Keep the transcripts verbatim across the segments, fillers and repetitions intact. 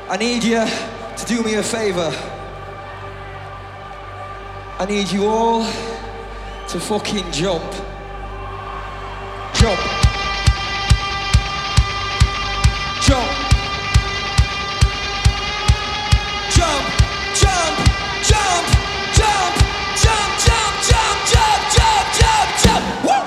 I need you to do me a favor. I need you all to fucking jump. Jump. Jump. Jump. Jump. Jump. Jump. Jump. Jump. Jump. Jump. Jump. Jump. Jump. Woo!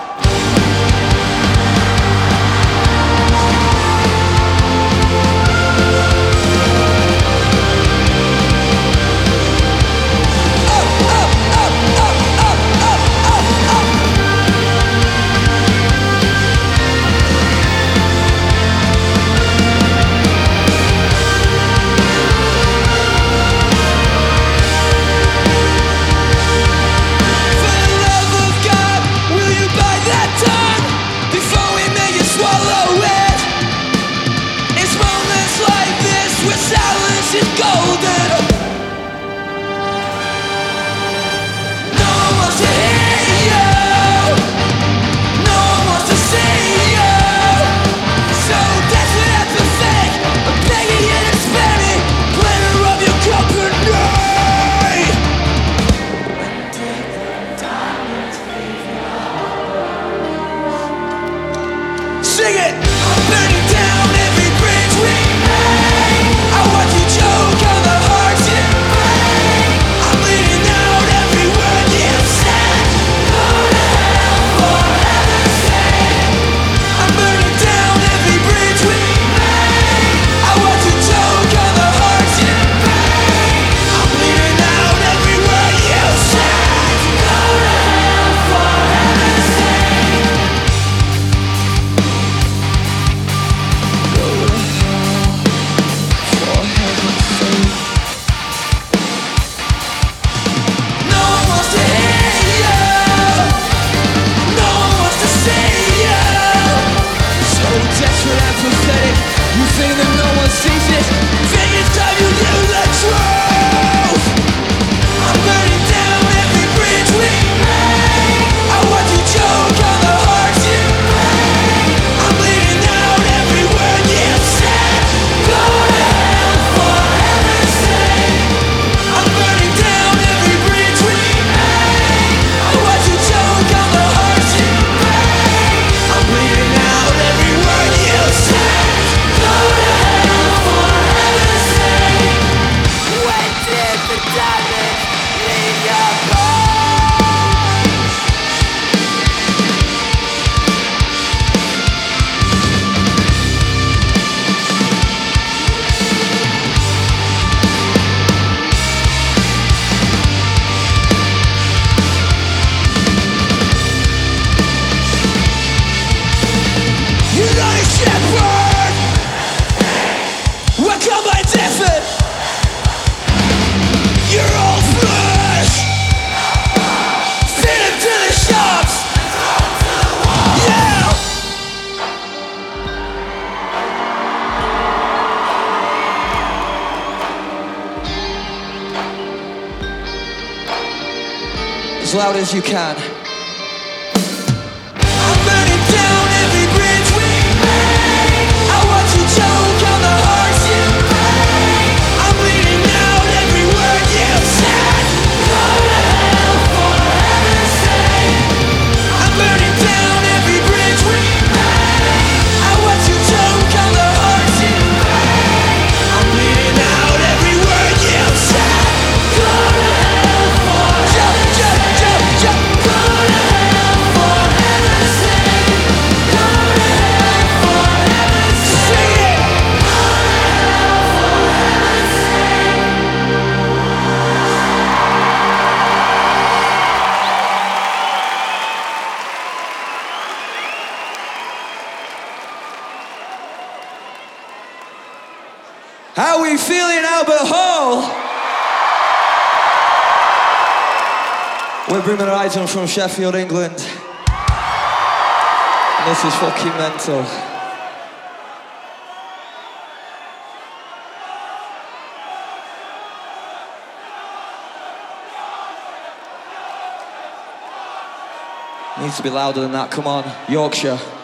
As loud as you can. I'm burning down every bridge we made. I watch you choke on the hearts you break. I'm bleeding out every word you've said. Go to hell for heaven's sake. I'm burning down every bridge we made. I watch you choke on the hearts you break. I'm bleeding out every word you've said. Go to hell for heaven's sake. How we feeling, Albert Hall? We're Bring Me the Horizon from Sheffield, England. And this is fucking mental. Needs to be louder than that, come on, Yorkshire.